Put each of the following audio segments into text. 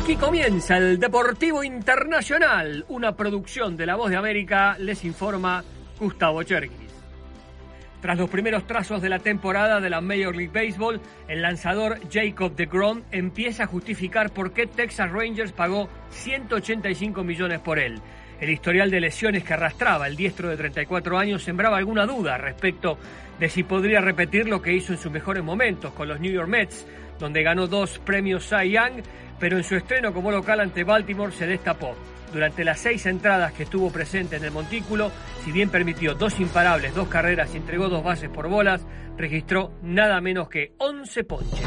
Aquí comienza el Deportivo Internacional, una producción de La Voz de América, les informa Gustavo Cherkis. Tras los primeros trazos de la temporada de la Major League Baseball, el lanzador Jacob deGrom empieza a justificar por qué Texas Rangers pagó $185 millones por él. El historial de lesiones que arrastraba el diestro de 34 años sembraba alguna duda respecto de si podría repetir lo que hizo en sus mejores momentos con los New York Mets, donde ganó 2 premios Cy Young, pero en su estreno como local ante Baltimore se destapó. Durante las 6 entradas que estuvo presente en el montículo, si bien permitió 2 imparables, 2 carreras y entregó 2 bases por bolas, registró nada menos que 11 ponches.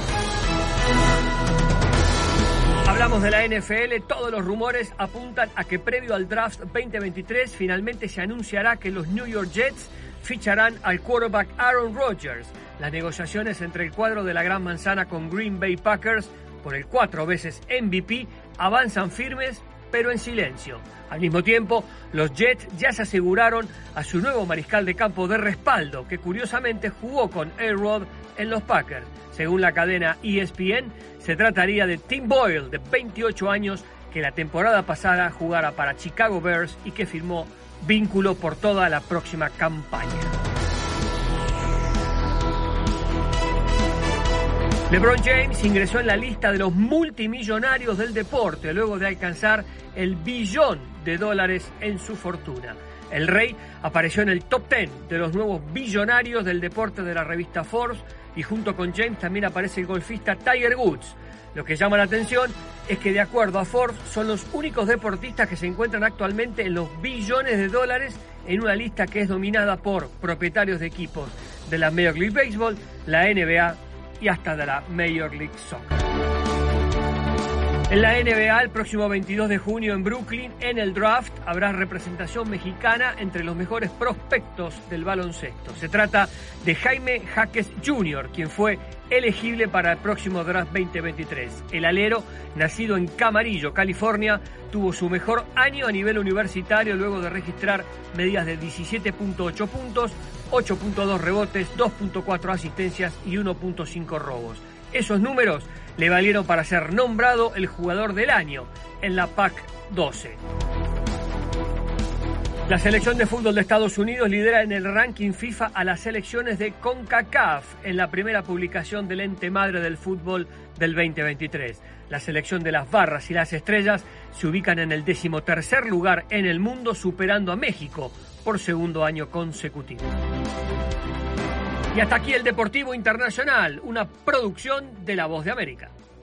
Hablamos de la NFL, todos los rumores apuntan a que previo al draft 2023 finalmente se anunciará que los New York Jets ficharán al quarterback Aaron Rodgers. Las negociaciones entre el cuadro de la Gran Manzana con Green Bay Packers por el 4 veces MVP avanzan firmes, pero en silencio. Al mismo tiempo, los Jets ya se aseguraron a su nuevo mariscal de campo de respaldo, que curiosamente jugó con A-Rod en los Packers. Según la cadena ESPN, se trataría de Tim Boyle, de 28 años, que la temporada pasada jugara para Chicago Bears y que firmó vínculo por toda la próxima campaña. LeBron James ingresó en la lista de los multimillonarios del deporte luego de alcanzar el $1 billón en su fortuna. El rey apareció en el top 10 de los nuevos billonarios del deporte de la revista Forbes y junto con James también aparece el golfista Tiger Woods. Lo que llama la atención es que de acuerdo a Forbes son los únicos deportistas que se encuentran actualmente en los $1 billones en una lista que es dominada por propietarios de equipos de la Major League Baseball, la NBA y hasta de la Major League Soccer. En la NBA, el próximo 22 de junio en Brooklyn, en el draft, habrá representación mexicana entre los mejores prospectos del baloncesto. Se trata de Jaime Jaques Jr., quien fue elegible para el próximo draft 2023. El alero, nacido en Camarillo, California, tuvo su mejor año a nivel universitario luego de registrar medidas de 17.8 puntos, 8.2 rebotes, 2.4 asistencias y 1.5 robos. Esos números le valieron para ser nombrado el jugador del año en la PAC-12. La selección de fútbol de Estados Unidos lidera en el ranking FIFA a las selecciones de CONCACAF en la primera publicación del ente madre del fútbol del 2023. La selección de las Barras y las Estrellas se ubican en el 13º lugar en el mundo, superando a México por segundo año consecutivo. Y hasta aquí el Deportivo Internacional, una producción de La Voz de América.